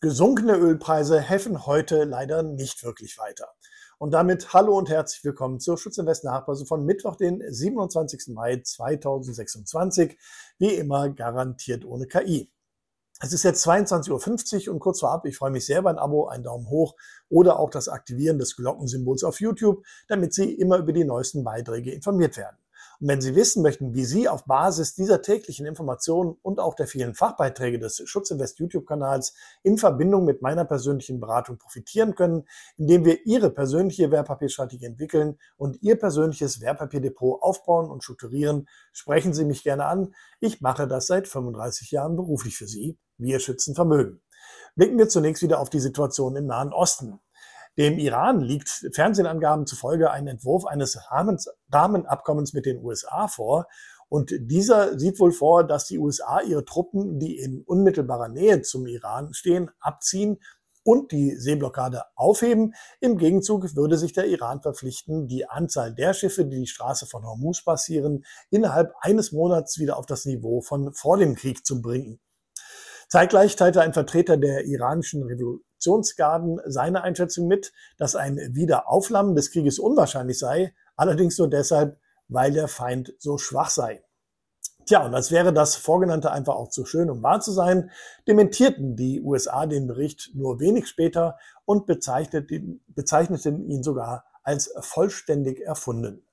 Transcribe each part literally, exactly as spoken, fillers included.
Gesunkene Ölpreise helfen heute leider nicht wirklich weiter. Und damit hallo und herzlich willkommen zur Schutzinvest Nachbörse von Mittwoch, den siebenundzwanzigsten Mai zweitausendsechsundzwanzig. Wie immer garantiert ohne K I. Es ist jetzt zweiundzwanzig Uhr fünfzig und kurz vorab, ich freue mich sehr über ein Abo, einen Daumen hoch oder auch das Aktivieren des Glockensymbols auf YouTube, damit Sie immer über die neuesten Beiträge informiert werden. Und wenn Sie wissen möchten, wie Sie auf Basis dieser täglichen Informationen und auch der vielen Fachbeiträge des Schutzinvest YouTube-Kanals in Verbindung mit meiner persönlichen Beratung profitieren können, indem wir Ihre persönliche Wertpapierstrategie entwickeln und Ihr persönliches Wertpapierdepot aufbauen und strukturieren, sprechen Sie mich gerne an. Ich mache das seit fünfunddreißig Jahren beruflich für Sie. Wir schützen Vermögen. Blicken wir zunächst wieder auf die Situation im Nahen Osten. Dem Iran liegt Fernsehangaben zufolge ein Entwurf eines Rahmenabkommens mit den U S A vor. Und dieser sieht wohl vor, dass die U S A ihre Truppen, die in unmittelbarer Nähe zum Iran stehen, abziehen und die Seeblockade aufheben. Im Gegenzug würde sich der Iran verpflichten, die Anzahl der Schiffe, die die Straße von Hormuz passieren, innerhalb eines Monats wieder auf das Niveau von vor dem Krieg zu bringen. Zeitgleich teilte ein Vertreter der iranischen Revolutionsgarden seine Einschätzung mit, dass ein Wiederaufflammen des Krieges unwahrscheinlich sei, allerdings nur deshalb, weil der Feind so schwach sei. Tja, und als wäre das Vorgenannte einfach auch zu schön, um wahr zu sein, dementierten die U S A den Bericht nur wenig später und bezeichneten, bezeichneten ihn sogar als vollständig erfunden.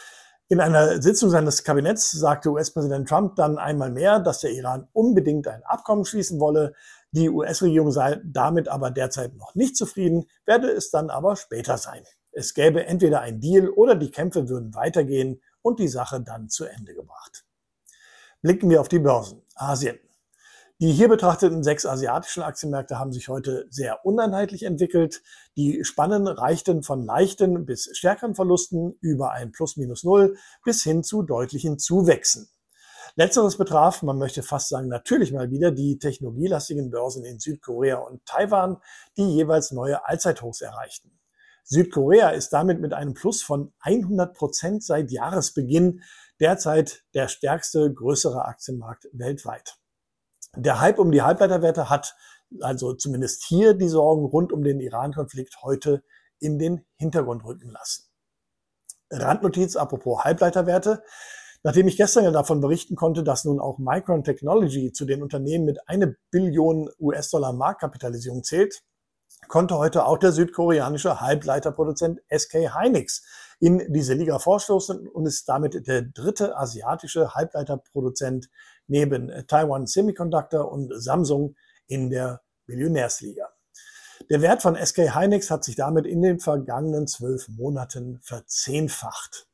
In einer Sitzung seines Kabinetts sagte U S-Präsident Trump dann einmal mehr, dass der Iran unbedingt ein Abkommen schließen wolle. Die U S-Regierung sei damit aber derzeit noch nicht zufrieden, werde es dann aber später sein. Es gäbe entweder ein Deal oder die Kämpfe würden weitergehen und die Sache dann zu Ende gebracht. Blicken wir auf die Börsen. Asien. Die hier betrachteten sechs asiatischen Aktienmärkte haben sich heute sehr uneinheitlich entwickelt. Die Spannen reichten von leichten bis stärkeren Verlusten über ein Plus minus null bis hin zu deutlichen Zuwächsen. Letzteres betraf, man möchte fast sagen, natürlich mal wieder die technologielastigen Börsen in Südkorea und Taiwan, die jeweils neue Allzeithochs erreichten. Südkorea ist damit mit einem Plus von hundert Prozent seit Jahresbeginn derzeit der stärkste größere Aktienmarkt weltweit. Der Hype um die Halbleiterwerte hat also zumindest hier die Sorgen rund um den Iran-Konflikt heute in den Hintergrund rücken lassen. Randnotiz apropos Halbleiterwerte. Nachdem ich gestern ja davon berichten konnte, dass nun auch Micron Technology zu den Unternehmen mit eine Billion U S-Dollar Marktkapitalisierung zählt, konnte heute auch der südkoreanische Halbleiterproduzent S K Hynix in diese Liga vorstoßen und ist damit der dritte asiatische Halbleiterproduzent neben Taiwan Semiconductor und Samsung in der Millionärsliga. Der Wert von S K Hynix hat sich damit in den vergangenen zwölf Monaten verzehnfacht.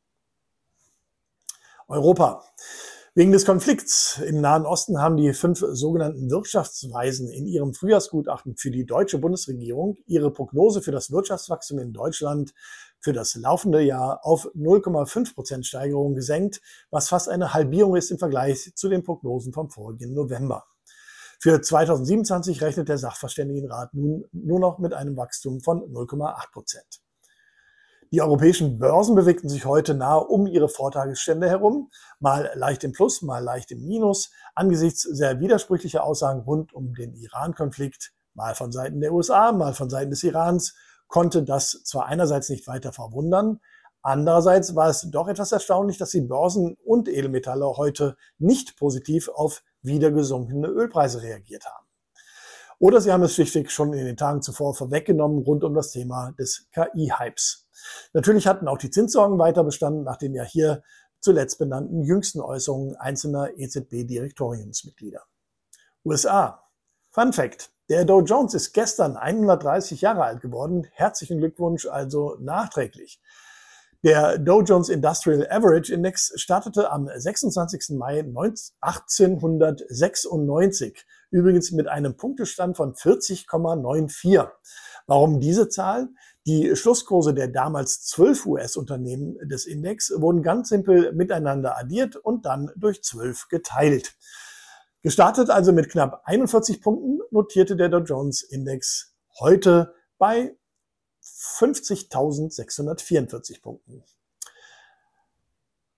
Europa. Wegen des Konflikts im Nahen Osten haben die fünf sogenannten Wirtschaftsweisen in ihrem Frühjahrsgutachten für die deutsche Bundesregierung ihre Prognose für das Wirtschaftswachstum in Deutschland für das laufende Jahr auf null Komma fünf Prozent Steigerung gesenkt, was fast eine Halbierung ist im Vergleich zu den Prognosen vom vorigen November. Für zweitausendsiebenundzwanzig rechnet der Sachverständigenrat nun nur noch mit einem Wachstum von null Komma acht Prozent. Die europäischen Börsen bewegten sich heute nahe um ihre Vortagesstände herum, mal leicht im Plus, mal leicht im Minus, angesichts sehr widersprüchlicher Aussagen rund um den Iran-Konflikt, mal von Seiten der U S A, mal von Seiten des Irans, konnte das zwar einerseits nicht weiter verwundern, andererseits war es doch etwas erstaunlich, dass die Börsen und Edelmetalle heute nicht positiv auf wieder gesunkene Ölpreise reagiert haben. Oder sie haben es schlichtweg schon in den Tagen zuvor vorweggenommen rund um das Thema des K I-Hypes. Natürlich hatten auch die Zinssorgen weiter bestanden, nach den ja hier zuletzt benannten jüngsten Äußerungen einzelner E Z B-Direktoriumsmitglieder. U S A. Fun Fact. Der Dow Jones ist gestern hundertdreißig Jahre alt geworden. Herzlichen Glückwunsch also nachträglich. Der Dow Jones Industrial Average Index startete am sechsundzwanzigsten Mai achtzehnhundertsechsundneunzig, übrigens mit einem Punktestand von vierzig Komma vierundneunzig. Warum diese Zahl? Die Schlusskurse der damals zwölf U S-Unternehmen des Index wurden ganz simpel miteinander addiert und dann durch zwölf geteilt. Gestartet also mit knapp einundvierzig Punkten, notierte der Dow Jones Index heute bei fünfzigtausendsechshundertvierundvierzig Punkten.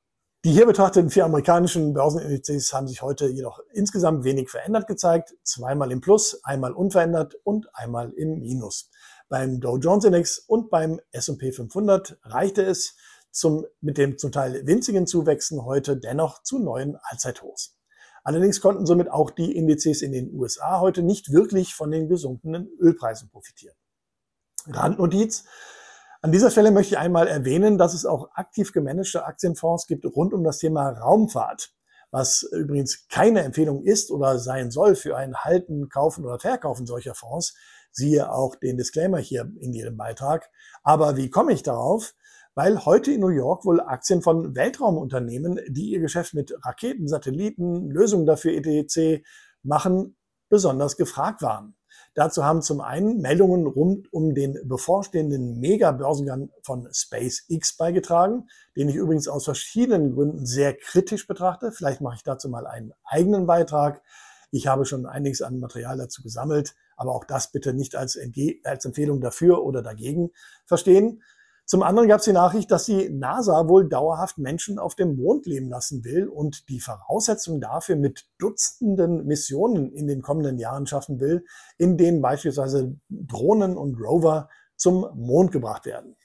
Die hier betrachteten vier amerikanischen Börsenindizes haben sich heute jedoch insgesamt wenig verändert gezeigt. Zweimal im Plus, einmal unverändert und einmal im Minus. Beim Dow Jones Index und beim S und P fünfhundert reichte es zum, mit dem zum Teil winzigen Zuwächsen heute dennoch zu neuen Allzeithochs. Allerdings konnten somit auch die Indizes in den U S A heute nicht wirklich von den gesunkenen Ölpreisen profitieren. Randnotiz: An dieser Stelle möchte ich einmal erwähnen, dass es auch aktiv gemanagte Aktienfonds gibt rund um das Thema Raumfahrt, was übrigens keine Empfehlung ist oder sein soll für ein Halten, Kaufen oder Verkaufen solcher Fonds. Siehe auch den Disclaimer hier in jedem Beitrag. Aber wie komme ich darauf? Weil heute in New York wohl Aktien von Weltraumunternehmen, die ihr Geschäft mit Raketen, Satelliten, Lösungen dafür et cetera machen, besonders gefragt waren. Dazu haben zum einen Meldungen rund um den bevorstehenden Mega-Börsengang von SpaceX beigetragen, den ich übrigens aus verschiedenen Gründen sehr kritisch betrachte. Vielleicht mache ich dazu mal einen eigenen Beitrag. Ich habe schon einiges an Material dazu gesammelt, aber auch das bitte nicht als, Entge- als Empfehlung dafür oder dagegen verstehen. Zum anderen gab es die Nachricht, dass die NASA wohl dauerhaft Menschen auf dem Mond leben lassen will und die Voraussetzungen dafür mit Dutzenden Missionen in den kommenden Jahren schaffen will, in denen beispielsweise Drohnen und Rover zum Mond gebracht werden.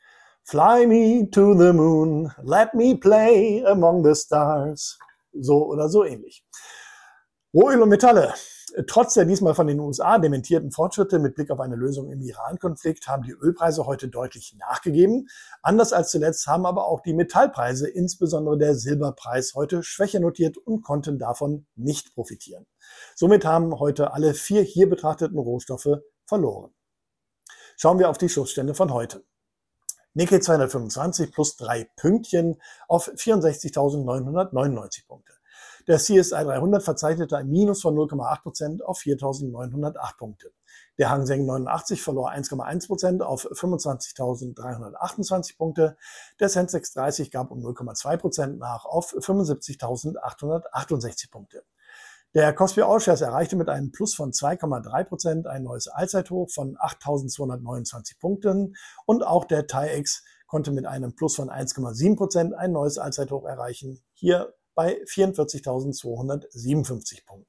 Fly me to the moon, let me play among the stars. So oder so ähnlich. Rohöl und Metalle. Trotz der diesmal von den U S A dementierten Fortschritte mit Blick auf eine Lösung im Iran-Konflikt haben die Ölpreise heute deutlich nachgegeben. Anders als zuletzt haben aber auch die Metallpreise, insbesondere der Silberpreis, heute schwächer notiert und konnten davon nicht profitieren. Somit haben heute alle vier hier betrachteten Rohstoffe verloren. Schauen wir auf die Schlussstände von heute. Nikkei zweihundertfünfundzwanzig plus drei Pünktchen auf vierundsechzigtausendneunhundertneunundneunzig Punkte. Der C S I dreihundert verzeichnete ein Minus von null Komma acht Prozent auf viertausendneunhundertacht Punkte. Der Hang Seng neunundachtzig verlor eins Komma eins Prozent auf fünfundzwanzigtausenddreihundertachtundzwanzig Punkte. Der Sensex dreißig gab um null Komma zwei Prozent nach auf fünfundsiebzigtausendachthundertachtundsechzig Punkte. Der Kospi All Shares erreichte mit einem Plus von zwei Komma drei Prozent ein neues Allzeithoch von achttausendzweihundertneunundzwanzig Punkten und auch der T A I X konnte mit einem Plus von eins Komma sieben Prozent ein neues Allzeithoch erreichen, hier bei vierundvierzigtausendzweihundertsiebenundfünfzig Punkten.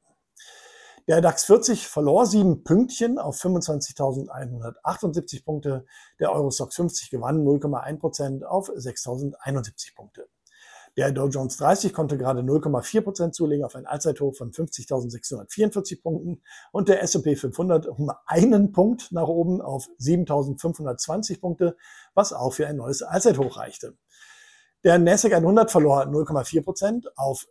Der DAX vierzig verlor sieben Pünktchen auf fünfundzwanzigtausendeinhundertachtundsiebzig Punkte. Der Eurostoxx fünfzig gewann null Komma eins Prozent auf sechstausendeinundsiebzig Punkte. Der Dow Jones dreißig konnte gerade null Komma vier Prozent zulegen auf ein Allzeithoch von fünfzigtausendsechshundertvierundvierzig Punkten und der S und P fünfhundert um einen Punkt nach oben auf siebentausendfünfhundertzwanzig Punkte, was auch für ein neues Allzeithoch reichte. Der Nasdaq hundert verlor null Komma vier Prozent auf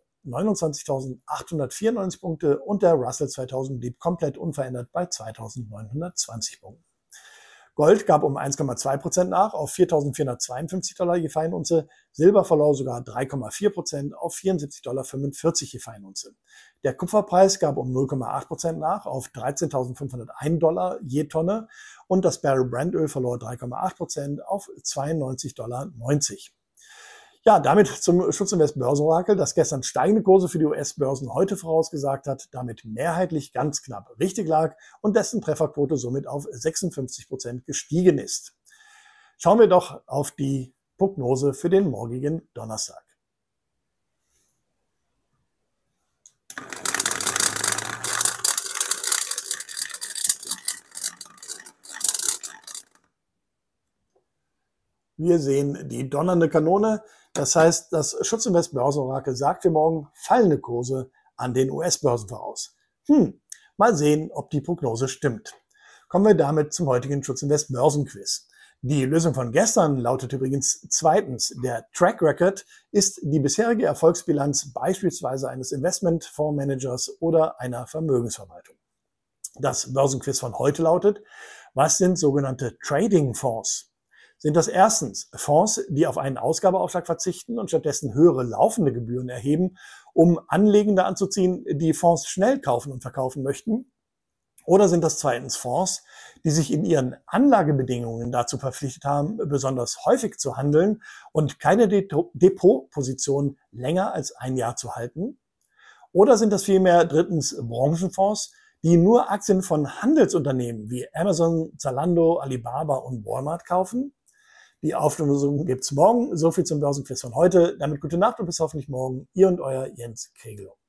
neunundzwanzigtausendachthundertvierundneunzig Punkte und der Russell zweitausend blieb komplett unverändert bei zweitausendneunhundertzwanzig Punkten. Gold gab um eins Komma zwei Prozent nach auf viertausendvierhundertzweiundfünfzig Dollar je Feinunze. Silber verlor sogar drei Komma vier Prozent auf vierundsiebzig Komma fünfundvierzig Dollar je Feinunze. Der Kupferpreis gab um null Komma acht Prozent nach auf dreizehntausendfünfhundertein Dollar je Tonne und das Barrel Brent Öl verlor drei Komma acht Prozent auf zweiundneunzig Komma neunzig Dollar. Ja, damit zum Schutzinvest Börsenorakel, das gestern steigende Kurse für die U S-Börsen heute vorausgesagt hat, damit mehrheitlich ganz knapp richtig lag und dessen Trefferquote somit auf sechsundfünfzig Prozent gestiegen ist. Schauen wir doch auf die Prognose für den morgigen Donnerstag. Wir sehen die donnernde Kanone. Das heißt, das Schutzinvest Börsenorakel sagt für morgen fallende Kurse an den U S-Börsen voraus. Hm, mal sehen, ob die Prognose stimmt. Kommen wir damit zum heutigen Schutzinvest Börsenquiz. Die Lösung von gestern lautet übrigens zweitens, der Track Record ist die bisherige Erfolgsbilanz beispielsweise eines Investmentfondsmanagers oder einer Vermögensverwaltung. Das Börsenquiz von heute lautet, was sind sogenannte Trading-Fonds? Sind das erstens Fonds, die auf einen Ausgabeaufschlag verzichten und stattdessen höhere laufende Gebühren erheben, um Anlegende anzuziehen, die Fonds schnell kaufen und verkaufen möchten? Oder sind das zweitens Fonds, die sich in ihren Anlagebedingungen dazu verpflichtet haben, besonders häufig zu handeln und keine Depotposition länger als ein Jahr zu halten? Oder sind das vielmehr drittens Branchenfonds, die nur Aktien von Handelsunternehmen wie Amazon, Zalando, Alibaba und Walmart kaufen? Die Auflösung gibt's morgen. So viel zum Börsenquiz von heute. Damit gute Nacht und bis hoffentlich morgen. Ihr und euer Jens Kegelow.